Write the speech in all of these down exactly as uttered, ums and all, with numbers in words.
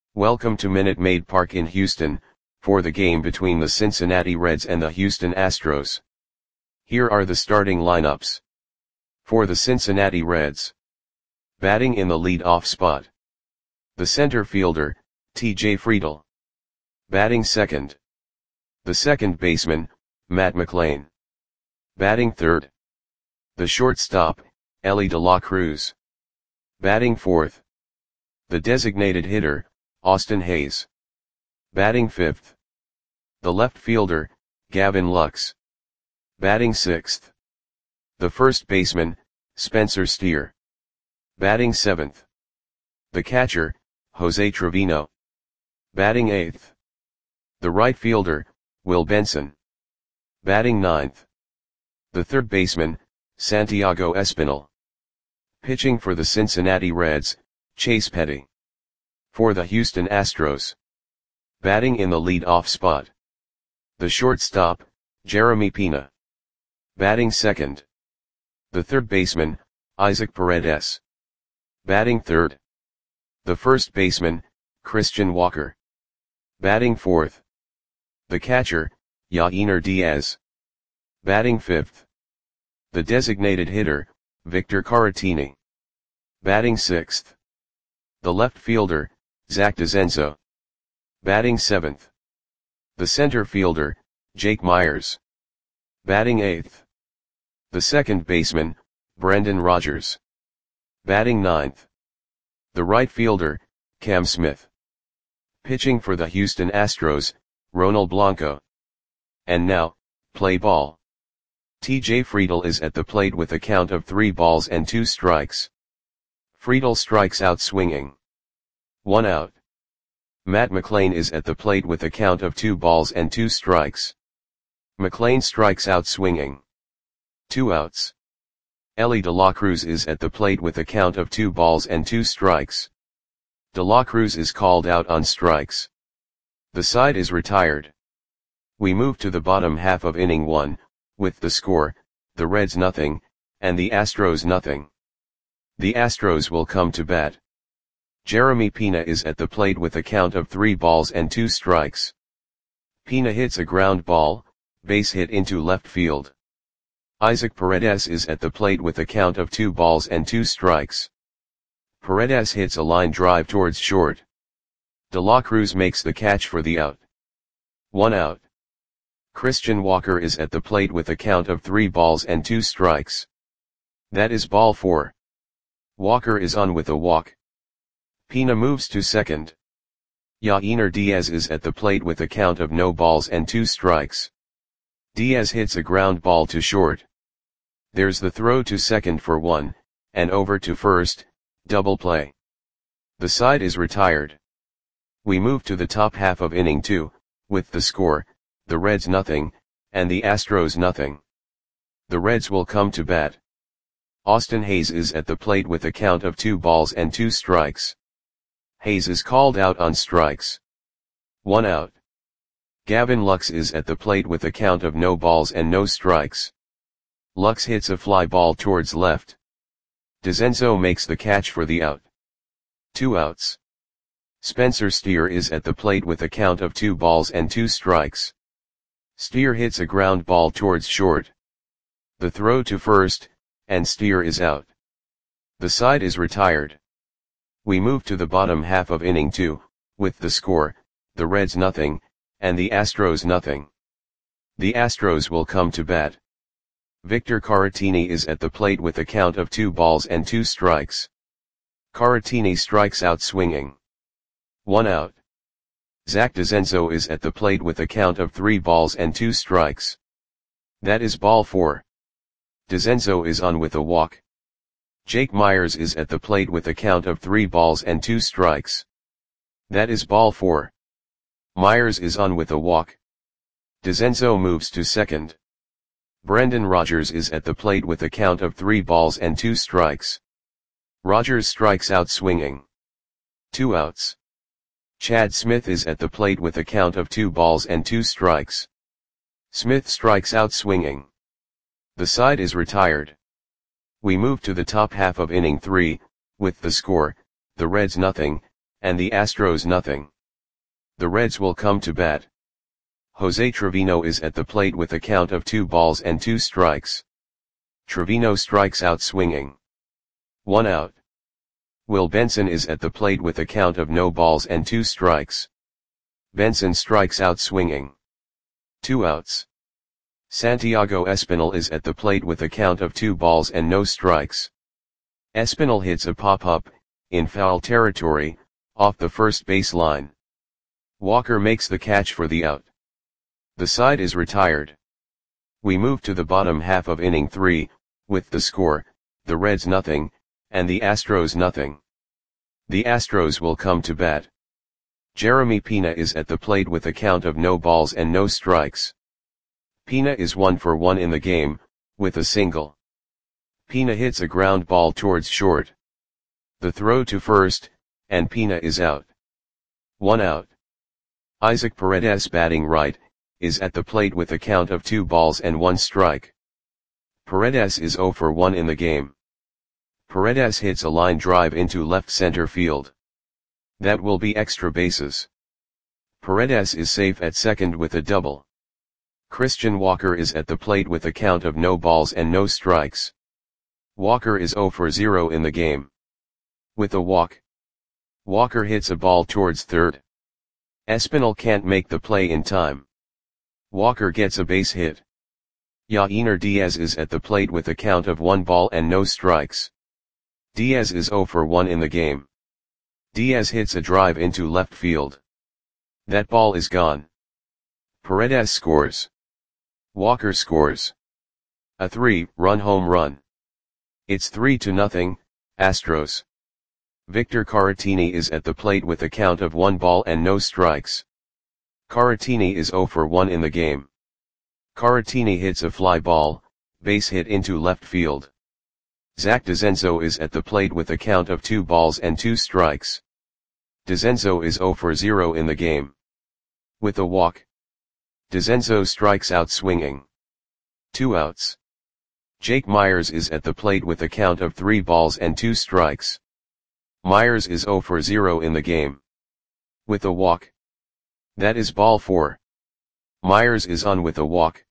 Welcome to Minute Maid Park in Houston, for the game between the Cincinnati Reds and the Houston Astros. Here are the starting lineups. For the Cincinnati Reds. Batting in the lead-off spot. The center fielder, T J Friedl. Batting second. The second baseman, Matt McLain. Batting third. The shortstop, Elly De La Cruz. Batting fourth. The designated hitter, Austin Hays. Batting fifth. The left fielder, Gavin Lux. Batting sixth. The first baseman, Spencer Steer. Batting seventh. The catcher, Jose Trevino. Batting eighth. The right fielder, Will Benson. Batting ninth. The third baseman, Santiago Espinal. Pitching for the Cincinnati Reds, Chase Petty. For the Houston Astros. Batting in the lead-off spot. The shortstop, Jeremy Pena. Batting second. The third baseman, Isaac Paredes. Batting third. The first baseman, Christian Walker. Batting fourth. The catcher, Yainer Diaz. Batting fifth. The designated hitter, Victor Caratini. Batting sixth. The left fielder, Zach DeZenzo. Batting seventh. The center fielder, Jake Meyers. Batting eighth. The second baseman, Brendan Rodgers. Batting ninth. The right fielder, Cam Smith. Pitching for the Houston Astros, Ronald Blanco. And now, play ball. T J Friedl is at the plate with a count of three balls and two strikes. Friedl strikes out swinging. One out. Matt McLain is at the plate with a count of two balls and two strikes. McLain strikes out swinging. Two outs. Elly De La Cruz is at the plate with a count of two balls and two strikes. De La Cruz is called out on strikes. The side is retired. We move to the bottom half of inning one, with the score, the Reds nothing, and the Astros nothing. The Astros will come to bat. Jeremy Pena is at the plate with a count of three balls and two strikes. Pena hits a ground ball, base hit into left field. Isaac Paredes is at the plate with a count of two balls and two strikes. Paredes hits a line drive towards short. De La Cruz makes the catch for the out. One out. Christian Walker is at the plate with a count of three balls and two strikes. That is ball four. Walker is on with a walk. Pena moves to second. Yainer Diaz is at the plate with a count of no balls and two strikes. Diaz hits a ground ball to short. There's the throw to second for one, and over to first, double play. The side is retired. We move to the top half of inning two, with the score, the Reds nothing, and the Astros nothing. The Reds will come to bat. Austin Hays is at the plate with a count of two balls and two strikes. Hays is called out on strikes. One out. Gavin Lux is at the plate with a count of no balls and no strikes. Lux hits a fly ball towards left. DeZenzo makes the catch for the out. Two outs. Spencer Steer is at the plate with a count of two balls and two strikes. Steer hits a ground ball towards short. The throw to first, and Steer is out. The side is retired. We move to the bottom half of inning two, with the score, the Reds nothing, and the Astros nothing. The Astros will come to bat. Victor Caratini is at the plate with a count of two balls and two strikes. Caratini strikes out swinging. One out. Zach DeZenzo is at the plate with a count of three balls and two strikes. That is ball four. DeZenzo is on with a walk. Jake Meyers is at the plate with a count of three balls and two strikes. That is ball four. Meyers is on with a walk. DeZenzo moves to second. Brendan Rodgers is at the plate with a count of three balls and two strikes. Rodgers strikes out swinging. Two outs. Chad Smith is at the plate with a count of two balls and two strikes. Smith strikes out swinging. The side is retired. We move to the top half of inning three, with the score, the Reds nothing, and the Astros nothing. The Reds will come to bat. Jose Trevino is at the plate with a count of two balls and two strikes. Trevino strikes out swinging. One out. Will Benson is at the plate with a count of no balls and two strikes. Benson strikes out swinging. Two outs. Santiago Espinal is at the plate with a count of two balls and no strikes. Espinal hits a pop-up, in foul territory, off the first base line. Walker makes the catch for the out. The side is retired. We move to the bottom half of inning three, with the score, the Reds nothing, and the Astros nothing. The Astros will come to bat. Jeremy Pena is at the plate with a count of no balls and no strikes. Pena is one for one in the game, with a single. Pena hits a ground ball towards short. The throw to first, and Pena is out. One out. Isaac Paredes batting right, is at the plate with a count of two balls and one strike. Paredes is zero for one in the game. Paredes hits a line drive into left center field. That will be extra bases. Paredes is safe at second with a double. Christian Walker is at the plate with a count of no balls and no strikes. Walker is zero for zero in the game. With a walk. Walker hits a ball towards third. Espinal can't make the play in time. Walker gets a base hit. Yainer Diaz is at the plate with a count of one ball and no strikes. Diaz is zero for one in the game. Diaz hits a drive into left field. That ball is gone. Paredes scores. Walker scores. A three-run home run. It's three to nothing, Astros. Victor Caratini is at the plate with a count of one ball and no strikes. Caratini is zero for one in the game. Caratini hits a fly ball, base hit into left field. Zach DeZenzo is at the plate with a count of two balls and two strikes. DeZenzo is zero for zero in the game. With a walk. DeZenzo strikes out swinging. Two outs. Jake Myers is at the plate with a count of three balls and two strikes. Myers is zero for zero in the game. With a walk. That is ball four. Myers is on with a walk.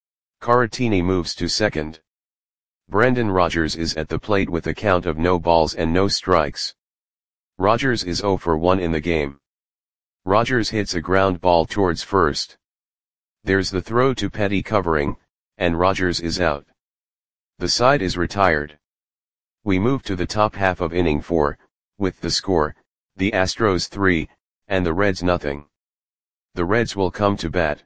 Caratini moves to second. Brendan Rodgers is at the plate with a count of no balls and no strikes. Rodgers is zero for one in the game. Rodgers hits a ground ball towards first. There's the throw to Petty covering, and Rodgers is out. The side is retired. We move to the top half of inning four, with the score, the Astros three, and the Reds nothing. The Reds will come to bat.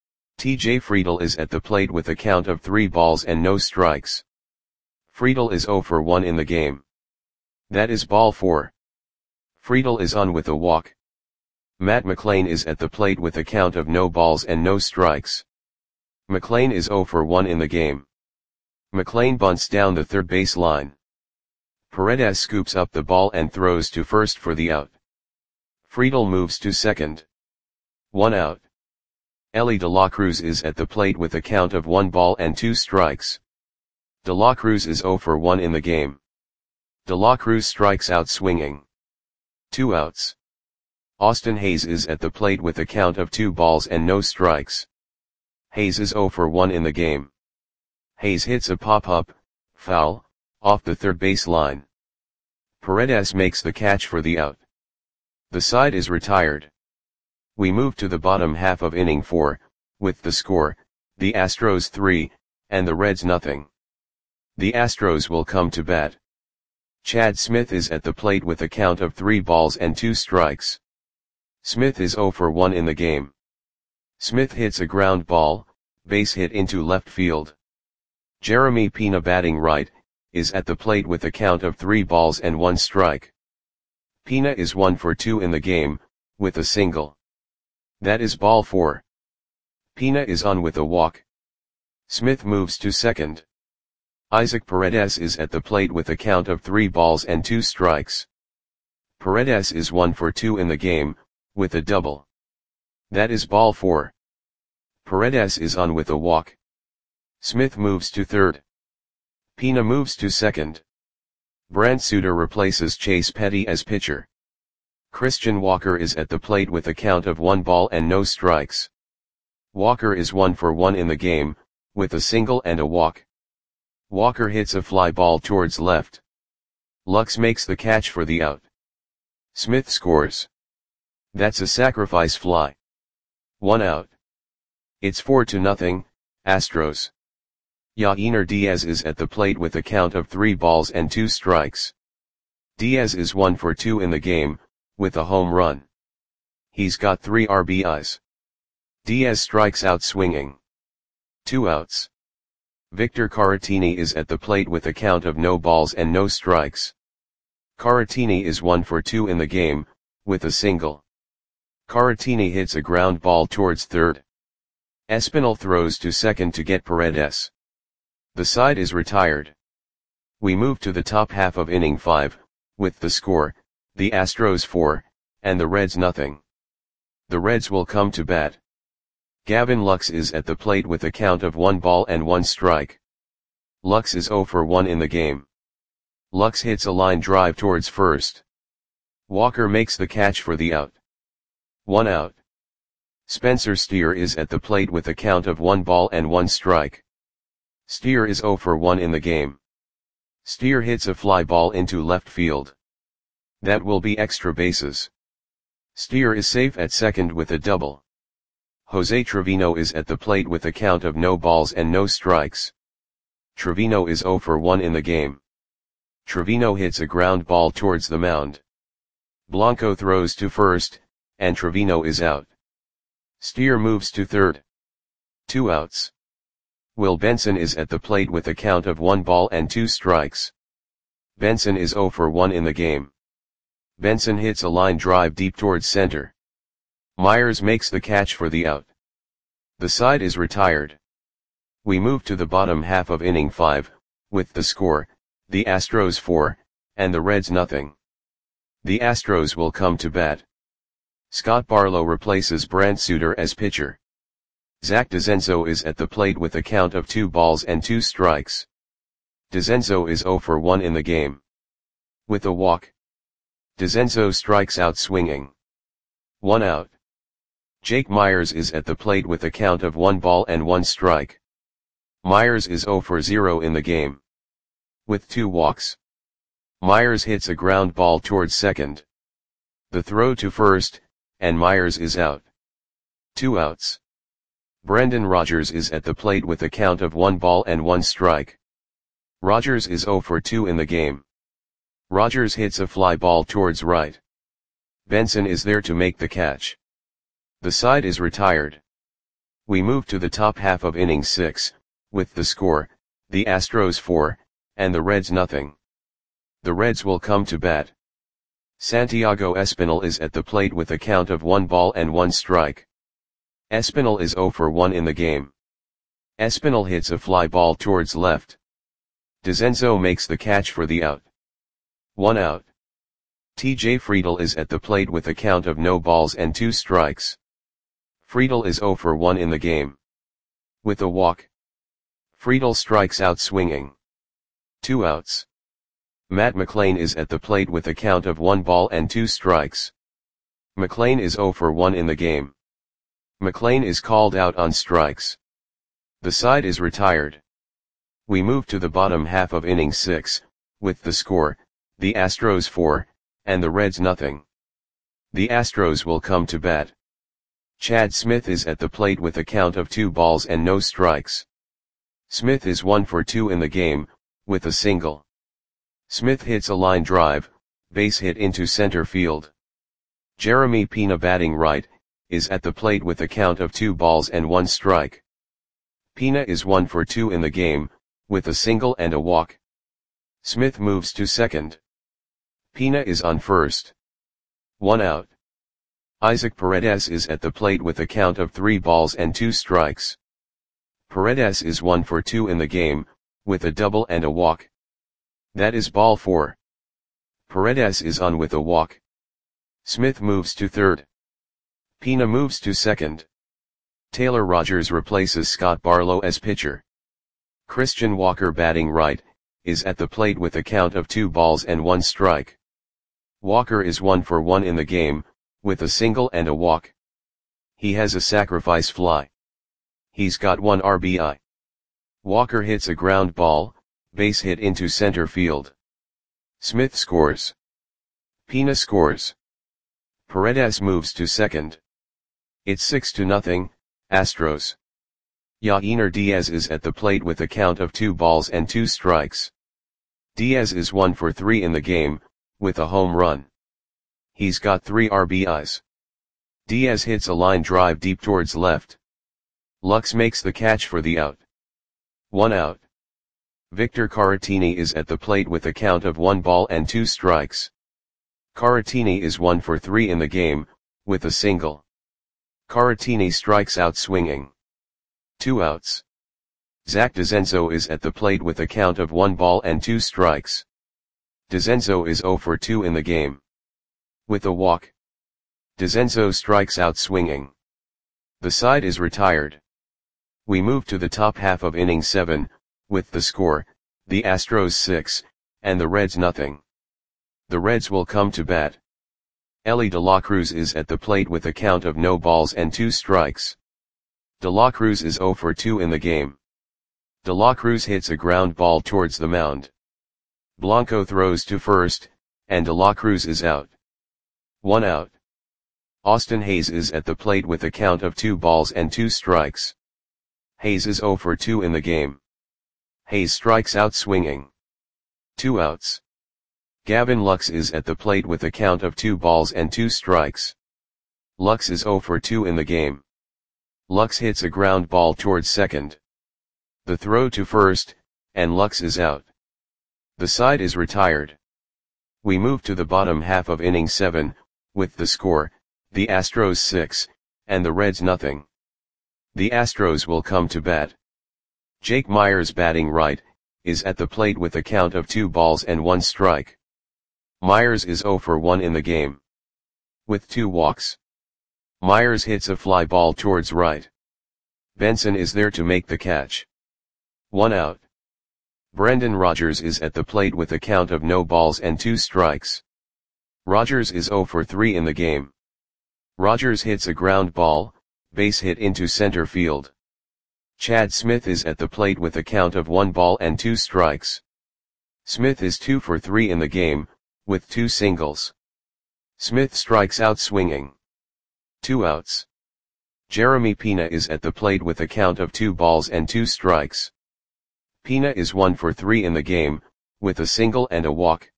T J Friedel is at the plate with a count of three balls and no strikes. Friedel is zero for one in the game. That is ball four. Friedel is on with a walk. Matt McLain is at the plate with a count of no balls and no strikes. McLain is zero for one in the game. McLain bunts down the third base line. Paredes scoops up the ball and throws to first for the out. Friedel moves to second. One out. Elly De La Cruz is at the plate with a count of one ball and two strikes. De La Cruz is zero for one in the game. De La Cruz strikes out swinging. Two outs. Austin Hayes is at the plate with a count of two balls and no strikes. Hayes is zero for one in the game. Hayes hits a pop-up, foul, off the third base line. Paredes makes the catch for the out. The side is retired. We move to the bottom half of inning four, with the score, the Astros three, and the Reds nothing. The Astros will come to bat. Chad Smith is at the plate with a count of three balls and two strikes. Smith is zero for one in the game. Smith hits a ground ball, base hit into left field. Jeremy Pena batting right, is at the plate with a count of three balls and one strike. Pena is one for two in the game, with a single. That is ball four. Pena is on with a walk. Smith moves to second. Isaac Paredes is at the plate with a count of three balls and two strikes. Paredes is one for two in the game, with a double. That is ball four. Paredes is on with a walk. Smith moves to third. Pena moves to second. Brant Suter replaces Chase Petty as pitcher. Christian Walker is at the plate with a count of one ball and no strikes. Walker is one for one in the game, with a single and a walk. Walker hits a fly ball towards left. Lux makes the catch for the out. Smith scores. That's a sacrifice fly. One out. It's four to nothing, Astros. Yainer Diaz is at the plate with a count of three balls and two strikes. Diaz is one for two in the game, with a home run. He's got three R B Is. Diaz strikes out swinging. Two outs. Victor Caratini is at the plate with a count of no balls and no strikes. Caratini is one for two in the game, with a single. Caratini hits a ground ball towards third. Espinal throws to second to get Paredes. The side is retired. We move to the top half of inning five, with the score, the Astros four, and the Reds nothing. The Reds will come to bat. Gavin Lux is at the plate with a count of one ball and one strike. Lux is zero for one in the game. Lux hits a line drive towards first. Walker makes the catch for the out. One out. Spencer Steer is at the plate with a count of one ball and one strike. Steer is zero for one in the game. Steer hits a fly ball into left field. That will be extra bases. Steer is safe at second with a double. Jose Trevino is at the plate with a count of no balls and no strikes. Trevino is zero for one in the game. Trevino hits a ground ball towards the mound. Blanco throws to first, and Trevino is out. Steer moves to third. Two outs. Will Benson is at the plate with a count of one ball and two strikes. Benson is zero for one in the game. Benson hits a line drive deep towards center. Myers makes the catch for the out. The side is retired. We move to the bottom half of inning five, with the score, the Astros four, and the Reds nothing. The Astros will come to bat. Scott Barlow replaces Brant Suter as pitcher. Zach DeZenzo is at the plate with a count of two balls and two strikes. DeZenzo is zero for one in the game. With a walk. DeZenzo strikes out swinging. One out. Jake Myers is at the plate with a count of one ball and one strike. Myers is zero for zero in the game. With two walks. Myers hits a ground ball towards second. The throw to first, and Myers is out. Two outs. Brendan Rodgers is at the plate with a count of one ball and one strike. Rodgers is zero for two in the game. Rodgers hits a fly ball towards right. Benson is there to make the catch. The side is retired. We move to the top half of inning six, with the score, the Astros four, and the Reds nothing. The Reds will come to bat. Santiago Espinal is at the plate with a count of one ball and one strike. Espinal is zero for one in the game. Espinal hits a fly ball towards left. DeZenzo makes the catch for the out. One out. T J Friedel is at the plate with a count of no balls and two strikes. Friedel is zero for one in the game. With a walk. Friedel strikes out swinging. Two outs. Matt McLain is at the plate with a count of one ball and two strikes. McLain is zero for one in the game. McLain is called out on strikes. The side is retired. We move to the bottom half of inning six, with the score, the Astros four, and the Reds nothing. The Astros will come to bat. Chad Smith is at the plate with a count of two balls and no strikes. Smith is one for two in the game, with a single. Smith hits a line drive, base hit into center field. Jeremy Pina batting right, is at the plate with a count of two balls and one strike. Pina is one for two in the game, with a single and a walk. Smith moves to second. Pina is on first. One out. Isaac Paredes is at the plate with a count of three balls and two strikes. Paredes is one for two in the game, with a double and a walk. That is ball four. Paredes is on with a walk. Smith moves to third. Pina moves to second. Taylor Rogers replaces Scott Barlow as pitcher. Christian Walker batting right, is at the plate with a count of two balls and one strike. Walker is one for one in the game, with a single and a walk. He has a sacrifice fly. He's got one R B I. Walker hits a ground ball, base hit into center field. Smith scores. Pina scores. Paredes moves to second. It's six to nothing, Astros. Yainer Diaz is at the plate with a count of two balls and two strikes. Diaz is one for three in the game, with a home run. He's got three R B Is. Diaz hits a line drive deep towards left. Lux makes the catch for the out. One out. Victor Caratini is at the plate with a count of one ball and two strikes. Caratini is one for three in the game, with a single. Caratini strikes out swinging. Two outs. Zach DeZenzo is at the plate with a count of one ball and two strikes. DeZenzo is zero for two in the game. With a walk. DeZenzo strikes out swinging. The side is retired. We move to the top half of inning seven, with the score, the Astros six, and the Reds nothing. The Reds will come to bat. Elly De La Cruz is at the plate with a count of no balls and two strikes. De La Cruz is zero for two in the game. De La Cruz hits a ground ball towards the mound. Blanco throws to first, and De La Cruz is out. One out. Austin Hayes is at the plate with a count of two balls and two strikes. Hayes is zero for two in the game. Hayes strikes out swinging. Two outs. Gavin Lux is at the plate with a count of two balls and two strikes. Lux is zero for two in the game. Lux hits a ground ball towards second. The throw to first, and Lux is out. The side is retired. We move to the bottom half of inning seven, with the score, the Astros six, and the Reds nothing. The Astros will come to bat. Jake Myers batting right, is at the plate with a count of two balls and one strike. Myers is zero for one in the game. With two walks. Myers hits a fly ball towards right. Benson is there to make the catch. One out. Brendan Rodgers is at the plate with a count of no balls and two strikes. Rodgers is zero for three in the game. Rodgers hits a ground ball, base hit into center field. Chad Smith is at the plate with a count of one ball and two strikes. Smith is two for three in the game, with two singles. Smith strikes out swinging. Two outs. Jeremy Pina is at the plate with a count of two balls and two strikes. Pina is one for three in the game, with a single and a walk.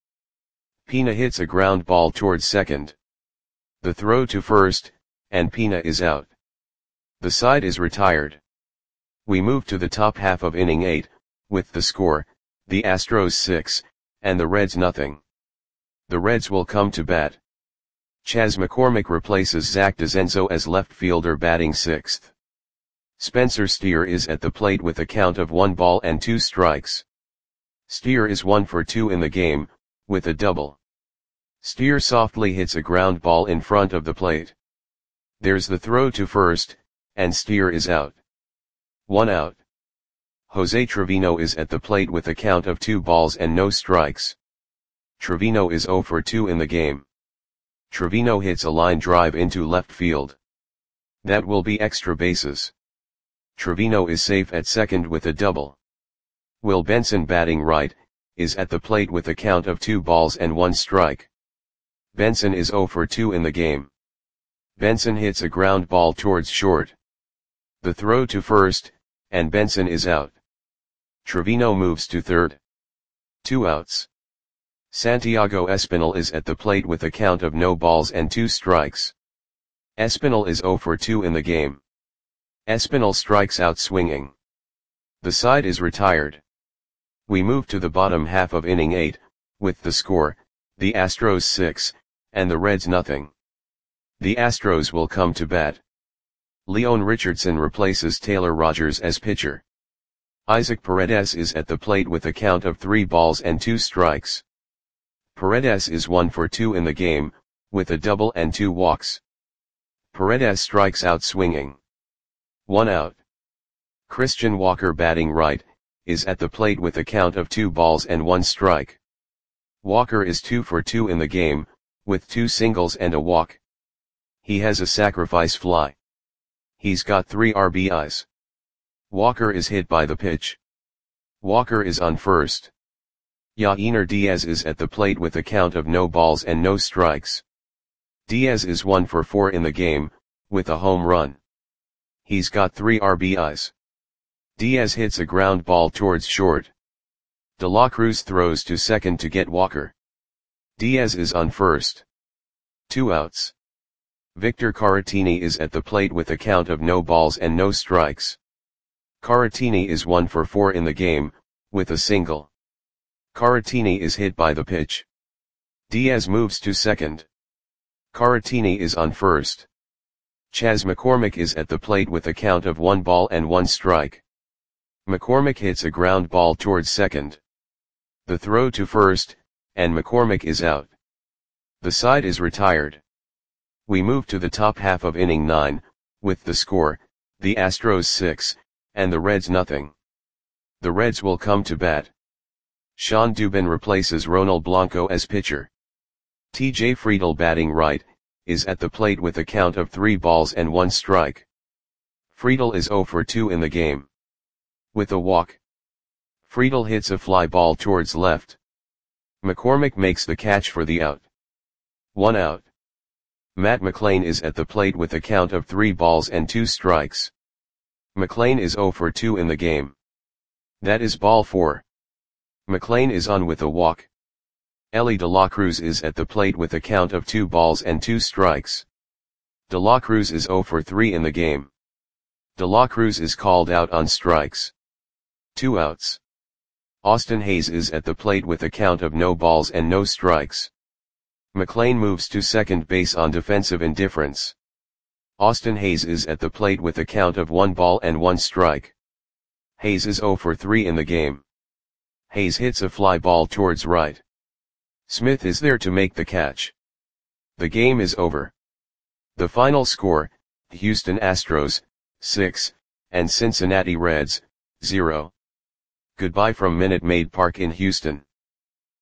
Pina hits a ground ball towards second. The throw to first, and Pina is out. The side is retired. We move to the top half of inning eight, with the score, the Astros six, and the Reds nothing. The Reds will come to bat. Chas McCormick replaces Zach DeZenzo as left fielder batting sixth. Spencer Steer is at the plate with a count of one ball and two strikes. Steer is one for two in the game, with a double. Steer softly hits a ground ball in front of the plate. There's the throw to first, and Steer is out. One out. Jose Trevino is at the plate with a count of two balls and no strikes. Trevino is zero for two in the game. Trevino hits a line drive into left field. That will be extra bases. Trevino is safe at second with a double. Will Benson batting right, is at the plate with a count of two balls and one strike. Benson is zero for two in the game. Benson hits a ground ball towards short. The throw to first, and Benson is out. Trevino moves to third. Two outs. Santiago Espinal is at the plate with a count of no balls and two strikes. Espinal is zero for two in the game. Espinal strikes out swinging. The side is retired. We move to the bottom half of inning eight, with the score, the Astros six, and the Reds nothing. The Astros will come to bat. Leon Richardson replaces Taylor Rogers as pitcher. Isaac Paredes is at the plate with a count of three balls and two strikes. Paredes is one for two in the game, with a double and two walks. Paredes strikes out swinging. One out. Christian Walker batting right, is at the plate with a count of two balls and one strike. Walker is two for two in the game, with two singles and a walk. He has a sacrifice fly. He's got three R B Is. Walker is hit by the pitch. Walker is on first. Yainer Diaz is at the plate with a count of no balls and no strikes. Diaz is one for four in the game, with a home run. He's got three R B Is. Diaz hits a ground ball towards short. De La Cruz throws to second to get Walker. Diaz is on first. Two outs. Victor Caratini is at the plate with a count of no balls and no strikes. Caratini is one for four in the game, with a single. Caratini is hit by the pitch. Diaz moves to second. Caratini is on first. Chas McCormick is at the plate with a count of one ball and one strike. McCormick hits a ground ball towards second. The throw to first, and McCormick is out. The side is retired. We move to the top half of inning nine, with the score, the Astros six, and the Reds nothing. The Reds will come to bat. Sean Dubin replaces Ronald Blanco as pitcher. T J Friedl, batting right, is at the plate with a count of three balls and one strike. Friedl is zero for two in the game. With a walk. Friedl hits a fly ball towards left. McCormick makes the catch for the out. One out. Matt McLain is at the plate with a count of three balls and two strikes. McLain is zero for two in the game. That is ball four. McLain is on with a walk. Elly De La Cruz is at the plate with a count of two balls and two strikes. De La Cruz is zero for three in the game. De La Cruz is called out on strikes. Two outs. Austin Hayes is at the plate with a count of no balls and no strikes. McLain moves to second base on defensive indifference. Austin Hayes is at the plate with a count of one ball and one strike. Hayes is zero for three in the game. Hayes hits a fly ball towards right. Smith is there to make the catch. The game is over. The final score, Houston Astros, six, and Cincinnati Reds, zero. Goodbye from Minute Maid Park in Houston.